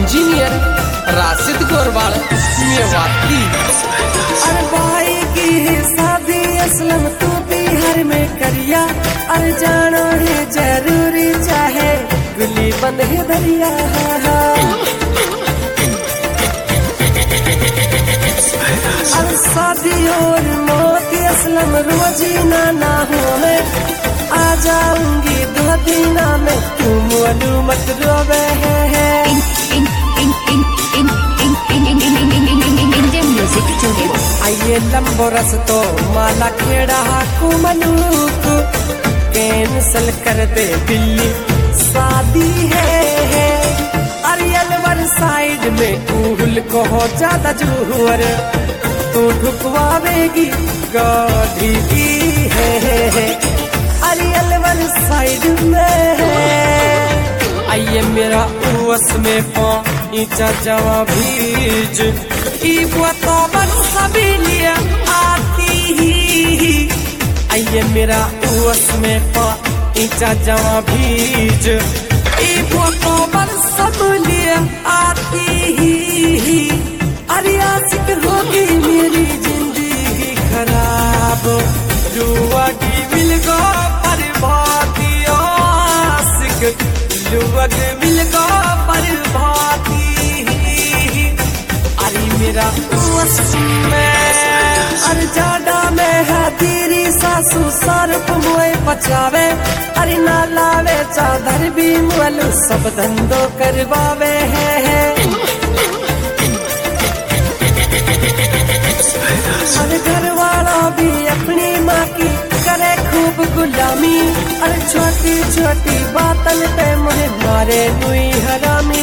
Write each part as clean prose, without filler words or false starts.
Engineer Rashid Garhwal Mewati. अरे भाई की शादी असलम तू बिहार में करिया, अरे जानो है जरूरी चाहे गुली बंद है दरिया। अरे शादी और मौत असलम रोजी ना हो मैं आ जाऊंगी 2 दिन में, तू मोलू मत रोवे है। आइए लंबो रस्तो माला खेड़ा कुमनूक कैंसल कर दे बिल्ली शादी है। अरियलवर साइड में कूल को हो ज्यादा जूहर तू ढुकवावेगी गाड़ी है। अरियलवर साइड में आइए मेरा उस में पाँचा जवा भीज तो बन सभी लिए आती ही। आइए मेरा उस में पाँचा जवा भीज तो बन सब लिए आती ही। अरे आशिक होगी मेरी जिंदगी खराब, जुआगी मिल गो पर भाती आशिक जुआग मिल गो पर भाती। अरे मेरा उस में अरे जाडा में है तेरी सासू सरप मुए बचावे, अरे ना लावे चादर भी मुअलू सब धंधो करवावे है। अरे घर वाला भी अपनी माँ की करे खूब गुलामी, अरे छोटी छोटी बातन पे मुझे मारे नुई हरामी।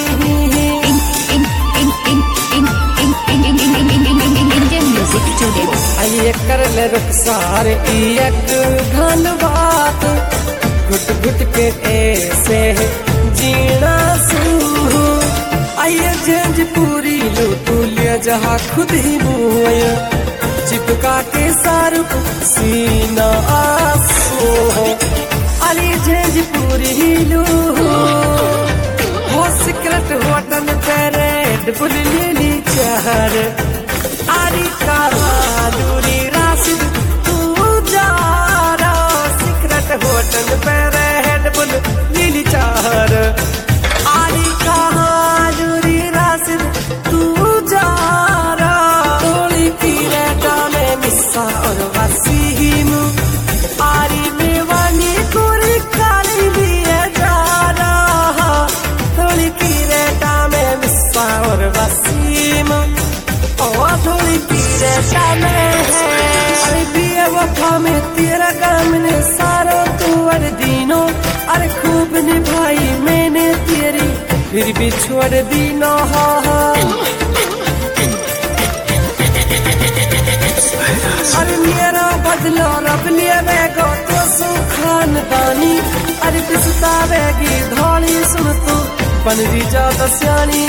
आइए कर ले रुखसार एक घन बात, घुट घुट के ऐसे जीना सू। आइए झंझ पूरी लो तू ले जहाँ खुद ही मुँह चिपका के सारुक सीना आसो। अरे झंझ पूरी लो हो सिकरट होटल पे रेड बुल लीली चहर। अरे दूरी राशिद तू जा रहा सिकरट होटल पे रेड बुल लीली चहर। अरे दूरी राशिद तू जा रहा थोड़ी की रेटा में मिस्सा और वसीम। आरी मेवानी कोरी काली लिए जा रहा थोड़ी की रेटा में मिस्सा और वसीम। थोड़ी की रेटा में है अरे बिया वफा में तेरा काम ने सारो तू अरे दीनो। अरे खूब निभाई मैंने तेरी फिर भी छोड़ दी नो। अरे मेरा बदला रब लिया गो तो सुखानदानी, अरे पिसतावेगी धौली सुन तू बन भी ज्यादा सियानी।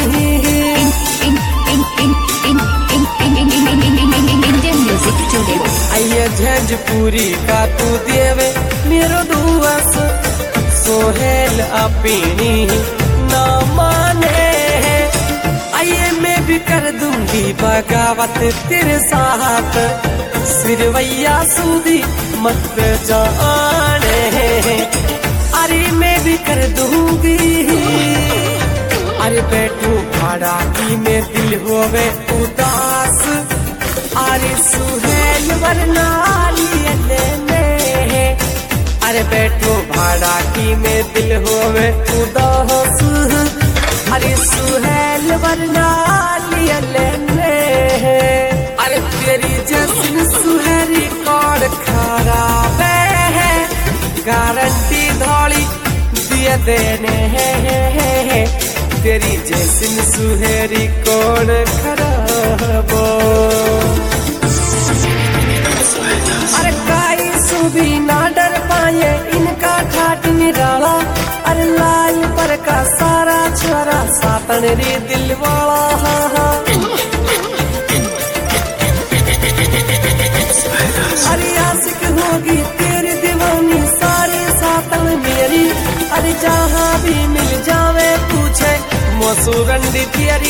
आइए झंझपूरी का तू देवे मेरो दुआस सोहेल अपनी ना माने। आइए मैं भी कर दूंगी बगावत तेरे साथ, सिरवैया सूदी मत जाने। अरे मैं भी कर दूंगी अरे बैठू भाड़ा की में दिल होवे उदास। अरे सुहेल वरना लिए में अरे बैठो भाड़ा की में दिल होवे उदास। अरे सुहेल वरना लिए अरे तेरी जैसी सुहेरी कौड़ खराब है, गारंटी धौली दिए देने है। तेरी जैसी सुहेरी कौड़ खराब। अरे काई सुबी ना डर पाए इनका ठाट निराला, अरे लाल पर का सारा छोरा सातन रे दिल वाला। अरे आशिक होगी तेरी दीवानी सारे सातन मेरी, अरे जहाँ भी मिल जावे पूछे मसूरंडी तियरी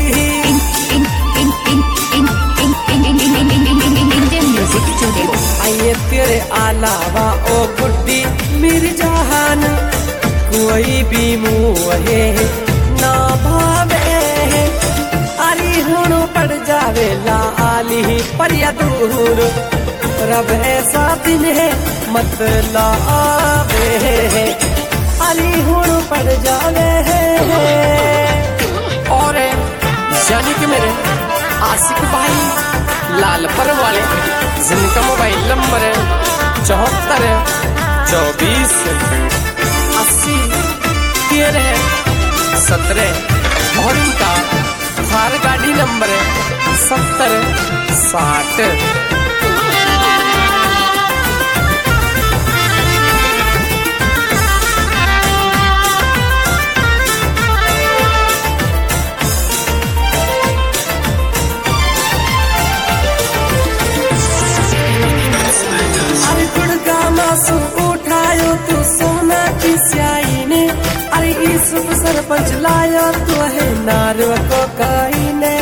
आइए तेरे अलावा ओ गुड्डी मेरी जहान कोई भी मुँहे ना भावे अरे हुणो पड़ जावे लाली पर या दूर रब ऐसा दिन है मत लावे अरे हुणो पड़ जावे और यानी कि मेरे आशिक भाई लालपुर वाले जिनका मोबाइल नंबर 74 24 80 13 17 और इनका थार गाड़ी नंबर 70 60। उठायो तू सोना की स्याही ने अरे इस सरपंच लाया तो है नारो को काई ने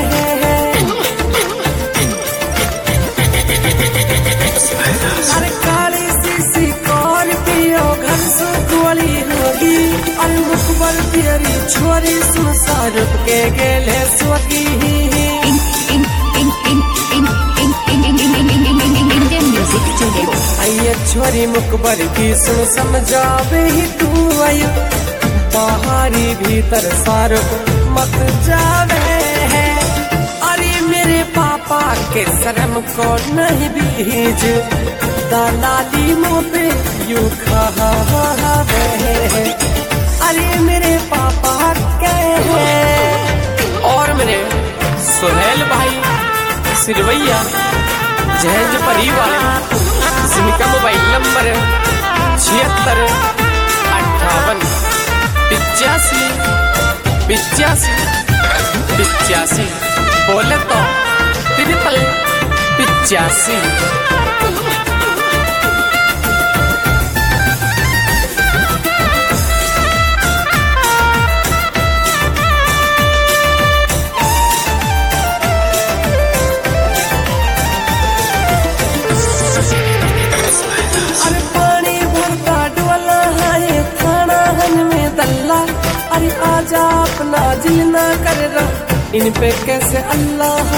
अरे काली सी पियो घर से गोली होगी अरे मुखबर तेरी छोरी संसार के गेले स्वगी आइए छोरी मुकबर की सुन समझावे ही तू आयो बाहरी भीतर सारो मत जावे है अरे मेरे पापा के शर्म को नहीं बीज दलाली मुँह पे यू खावे अरे मेरे पापा के और मेरे सुहेल भाई सिरवैया जहेज परिवार जिनका मोबाइल नंबर 76 58 85 85 बोले तो 85। अरे आजा अपना दिल ना कर रहा इन पे कैसे अल्लाह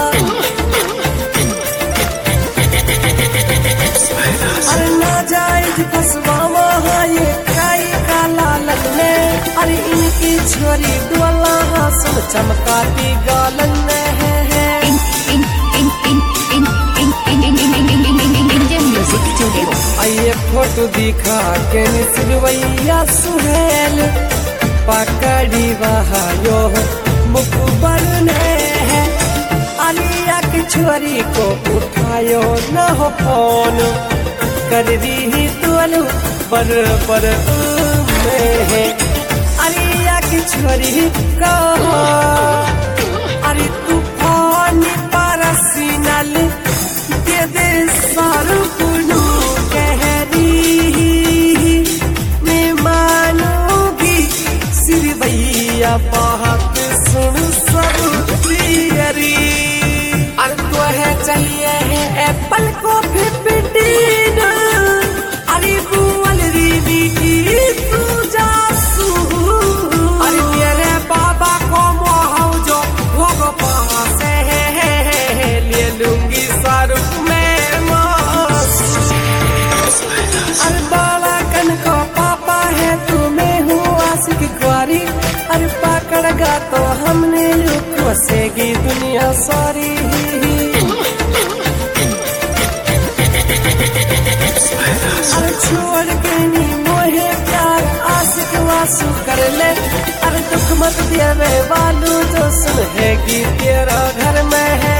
अरे ना जायज फसवावा ये काई का लालन में अरे इनकी छोरी डोला सुन चमकाती गालन में आइए फोटो दिखा के निसरवैया सुहेल पकड़ी वहायो मुकबर ने अलिया की छोरी को उठायो न हो फोन कर दी तुअलु पर में अलिया की छोरी को अरे तूफान परसी नल दे दे सारू कुनु भैया बात सुन सब प्रियरी अरे तो है चाहिए है एप्पल कॉफी पिटीन अरे बुअल रीवी की तू जासू अरे मेरे बाबा को मोहाउ जो भोग पास है ले लूंगी सारू में मासू अरे बाला कन को पापा है तुम्हें हुआ सिख ग्वारी अरे पकड़गा तो हमने फंसेगी दुनिया सारी अरे छोड़ के नहीं मोहे प्यार आशिक वासु कर ले अरे दुख मत देवे वालू जो सुनेगी तेरा घर में है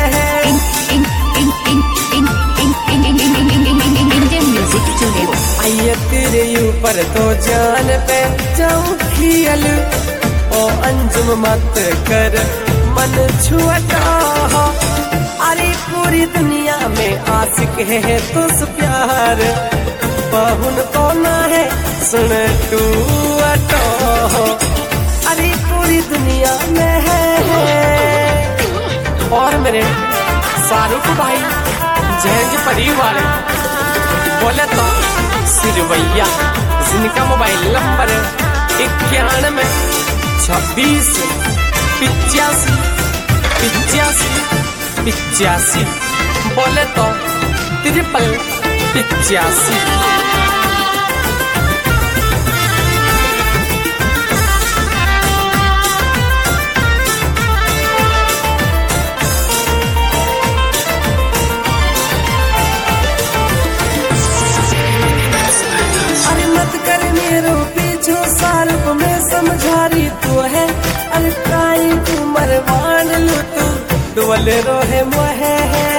आइए तेरे ऊपर तो जान पे जाऊं खियल ओ अंजुम मत कर मन छुअता अरे पूरी दुनिया में आशिक है तुझ प्यार बहुन को ना है सुन तू अटो अरे पूरी दुनिया में है। और मेरे शाहरुख भाई जैज परी वाले बोले तो सिरवैया, जिनका मोबाइल नंबर 91 26 85 85 85, बोले तो 8585। शाहरुख में समझारी तू है, अरे काई तू मरवान लू तू डोल रोहे मोहे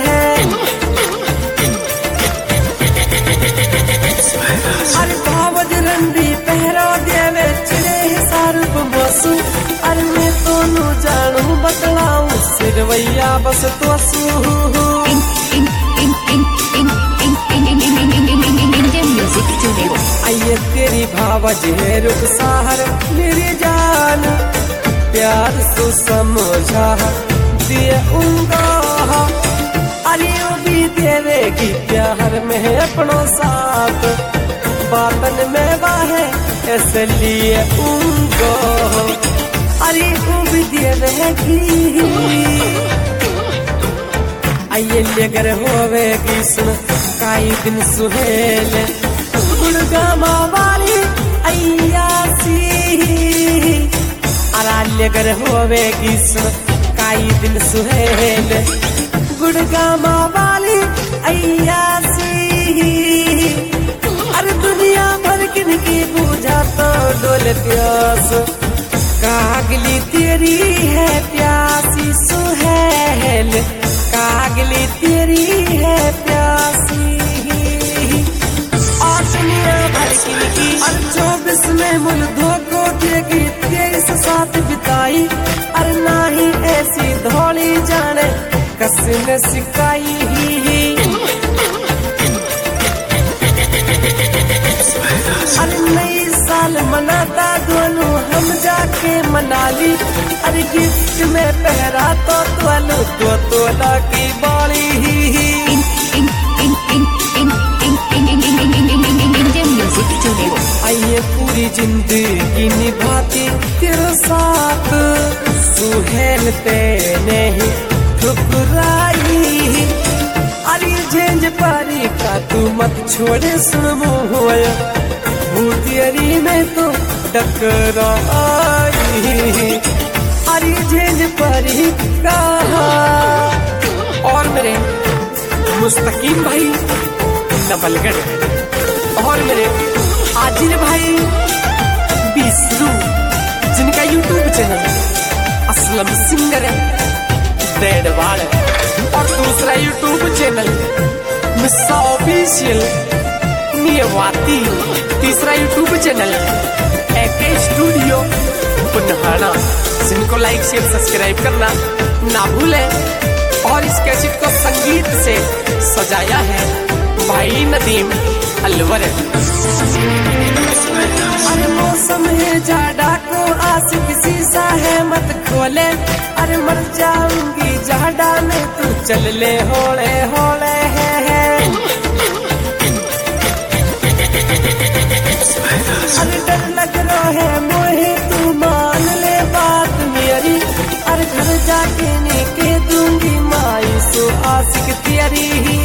अरे भावज रंडी पहरा देवे चिड़े शाहरुख बसू। अरे मैं तो नू जानू बतलाऊ सिरवैया बस तो सू। आइए तेरी भावज है रुखसार मेरी जान, प्यार तो समझा दिए उंगा। अरे भी देवेगी प्यार में अपनो साथ, बातन में बाहे इसलिए उंगो। अरे भी देवेगी आइए लेकर होवेगी सुन काई दिन सुहेल गुड़गामा वाली अयासी। अरा लेकर होवेगी सुन काई दिन सुहेल गुड़गामा वाली अयासी। अरे दुनिया भर किनकी पूजा तो डोल प्यास, कागली तेरी है प्यासी सुहेल, कागली तेरी है प्यासी। और दुनिया भर की 24 में मुल धोखो देगी 23 साथ बिताई। अरे नाही ऐसी धौली जाने कसने सिखाई। अरे नई साल मनाता दोनों हम जाके मनाली। अरे गिफ्ट में पहरा तो तोला की बाली। आइए पूरी जिंदगी निभाती तेरे साथ, सुहेल पे नहीं ठुकराई। अरे झेंझ पारी का तू मत छोड़े सुन मोया, भूतियरी में तो टकराई। अरे झेंझ पारी का। और मेरे मुस्तकीम भाई नवलगढ़, और मेरे आजिर भाई बिसरू, जिनका YouTube channel Aslam singer Bedwad, और दूसरा यूट्यूब चैनल मिस्सा ऑफिशियल मेवाती, तीसरा YouTube channel AK studio Punhana, जिनको लाइक शेयर सब्सक्राइब करना ना भूलें। और इस कैसेट को संगीत से सजाया है भाई नदीम अलवर। अरे मौसम है जाड़ा को आशिक शीशा है मत खोले। अरे मर जाऊंगी जाड़ा में तू चल ले होले होले है। अरे डर लग रहा है मोहे तू मान ले बात मेरी। अरे घर जाके निके दूंगी माई सो आशिक तेरी।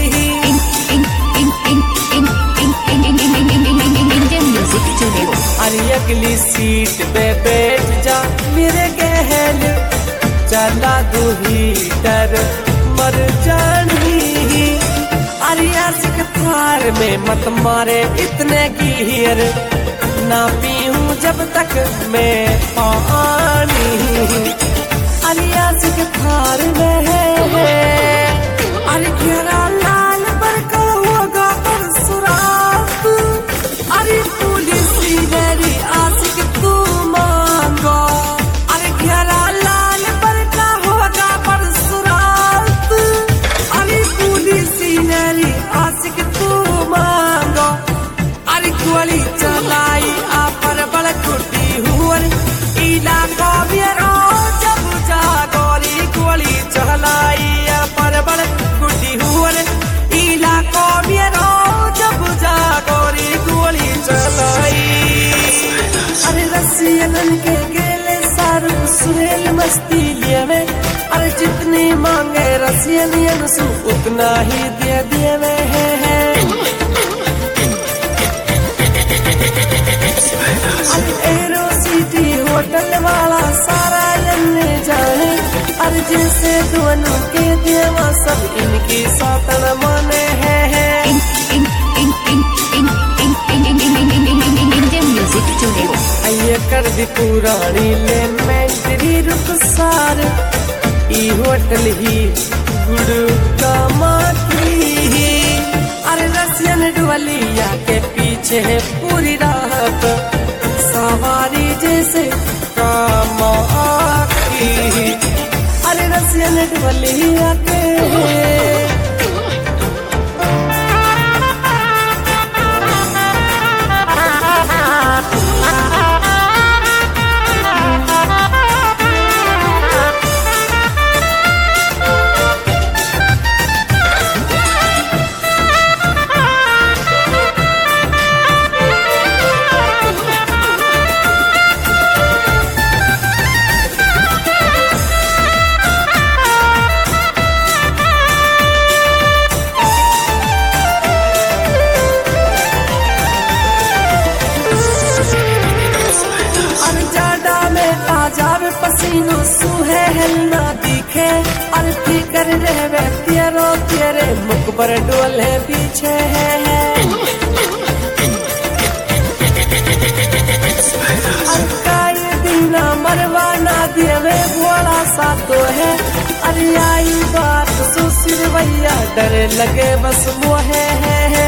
अरे अगली सीट पे बैठ जा मेरे गहल, चला दू हीटर मर जानी। अरे आशिक थार में मत मारे इतने गियर, ना पीऊं जब तक मैं पानी। अरे आशिक थार में है अरे घेरा लाल पर का होगा परसुरात। अरे पुलिस मेरी आशिक तू मांगो। अरे घेरा लाल पर का होगा परसुरात। अरे पुलिस मेरी आशिक तू मांगो। अरे गोली चलाई आ पर बड़ कुटी हुआ इलाका रसियन के गेले सारू सुहेल मस्ती लिए में। अरे जितनी मांगे रसियन सु उतना ही दे दिए में है। एरो सिटी होटल वाला सारा जन्ने जाने। अरे जैसे दोनों के देवा सब इनकी सातन माने है। ये कर दी पुरानी ले मेंटरी रुखसार ई होटल ही गुरु का माटी। अरे रसियन डुअलिया के पीछे है पूरी रात सवारी जैसे काम आती। अरे रसियन डुअलिया के पसीनो सुहे हलना दिखे। अल्फी कर रहे तेरो तेरे मुख पर डोले पीछे है। अरकाई दीना मरवाना देवे भोला सा तो है। अरे आई बात सुसिर भैया डरे लगे बस मोहे है।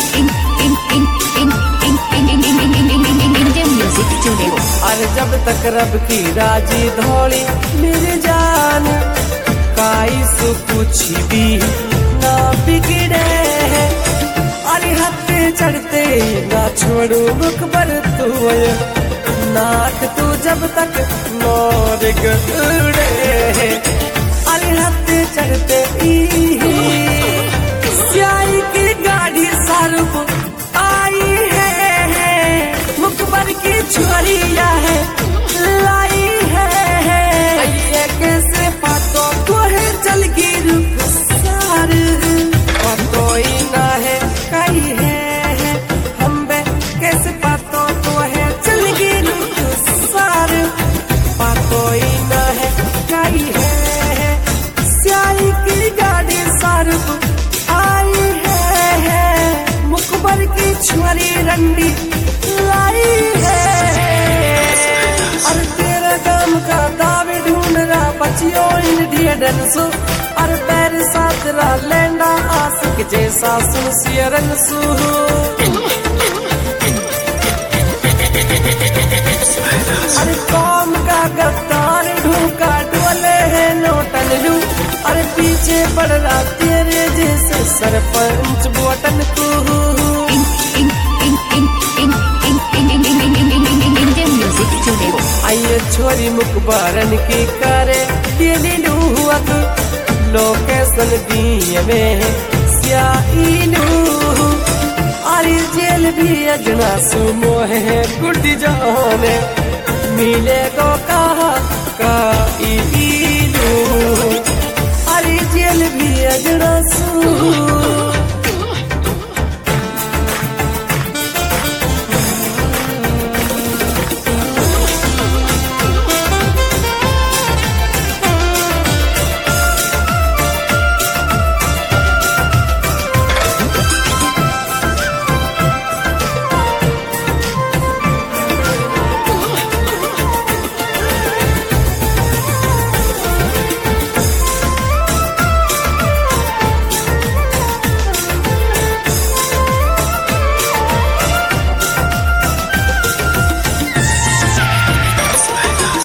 अरे जब तक रब की राजी धोली मेरी जान काई सु कुछ भी ना बिगड़े। अरे हत्ते चढ़ते ना छोड़ू मुख पर तू नाक तू जब तक मोर गुड़े। अरे हत्ते चढ़ते स्याही की गाड़ी सारू आई है। मुकबर की छुरिया है लाई है। ये कैसे पातो तो है चल की रुख सार पातो ही ना है कई है। हम बे कैसे पातो तो है चल की रुख सार पातो ही ना है कई है। स्याही की गाड़ी सार आई है। मुकबर की छुरी रंडी लाई है। और तेरा काम का दावे ढूंढ रहा बचियो इन ढेडन सु। और पैर सातरा लेंडा आशिक जैसा सुनसियरन सु। अरे कौम का गद्दार ढूंढा डोले है नोटन लू। अरे पीछे पड़ रहा तेरे जैसे सरपंच बोटन को। आइए छोरी मुखबारन की करे दिली लूहक लोकेशन दिए में स्याइनू। अरे जेल भी अजना सुमो है गुड्डी जाने मिले को कहा का